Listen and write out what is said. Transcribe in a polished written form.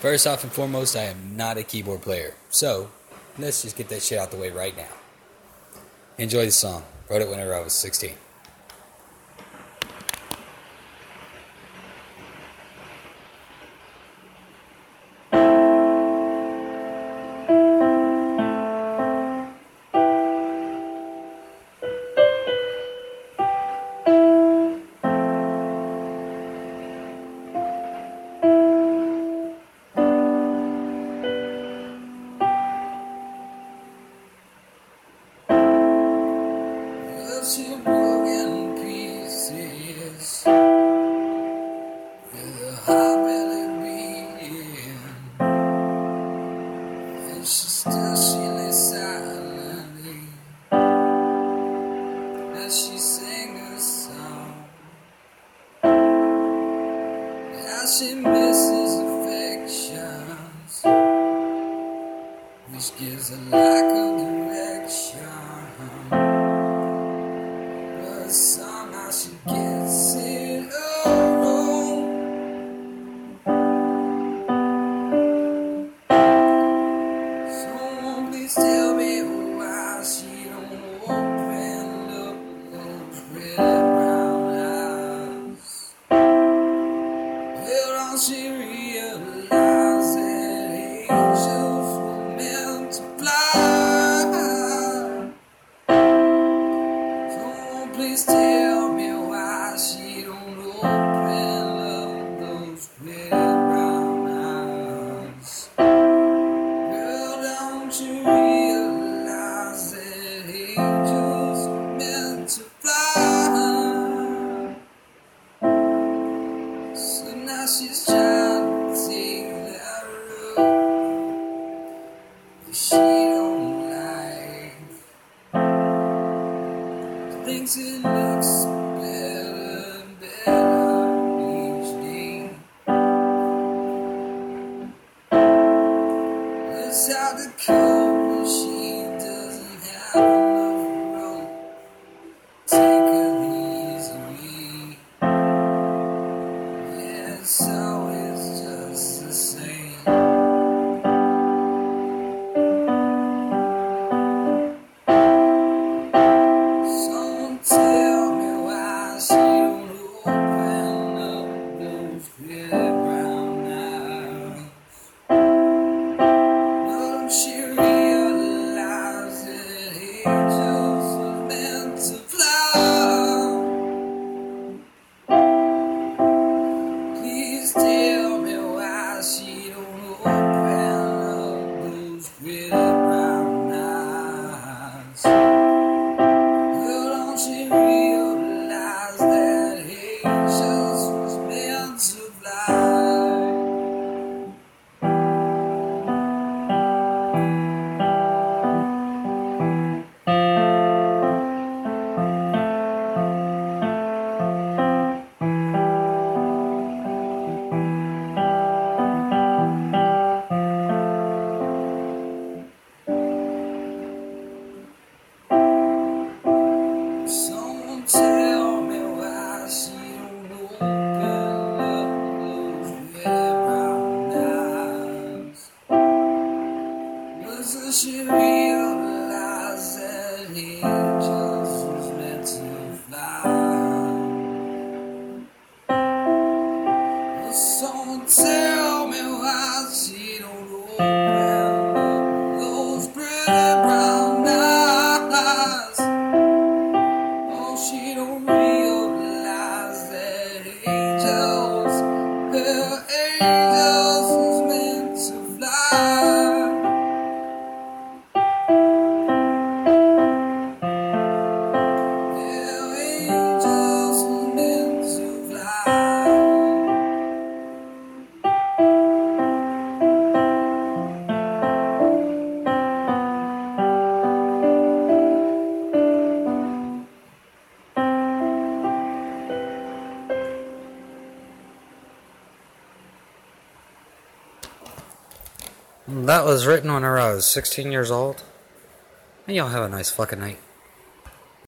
First off and foremost, I am not a keyboard player. So, let's just get that shit out the way right now. Enjoy the song. Wrote it whenever I was 16. She broken pieces with a high belly beating, and she lay silently as she sang her song. As she misses affections, which gives a lack of direction. Somehow she gets it all wrong. Someone please tell me why she don't open up those pretty brown eyes. Well, don't she realize that angels were meant to fly? Please tell me why she don't open up those pretty brown eyes. Girl, don't you realize that angels are meant to fly? So now she's trying to take that road that she don't like. Thinks it looks better and better each day. It's hard to cope when she doesn't have enough rope. Take her easily. Yeah, it's always just the same. Tell me why she don't open up those pretty brown eyes. Don't she realize that angels are meant to fly? Please tell me why she don't open up those pretty brown eyes. She realized that angels was meant to fly. Someone tell me why she don't open up those pretty brown eyes. Doesn't she realize that angels was meant to fly? Someone tell me why she don't open up those pretty brown eyes. She don't realize that angels was meant to fly. Yeah, angels was meant to fly. That was written whenever I was 16 years old. And y'all have a nice fucking night.